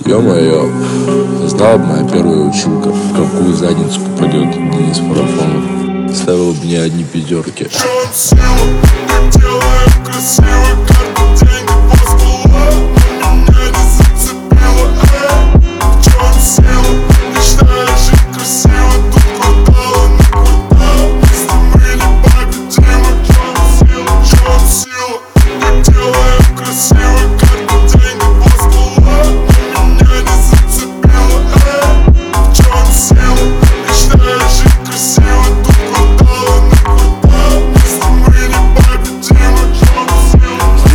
Ё-моё, знала бы моя первая училка, в какую задницу попадет Денис Фарафонов. Ставил бы мне одни пятерки.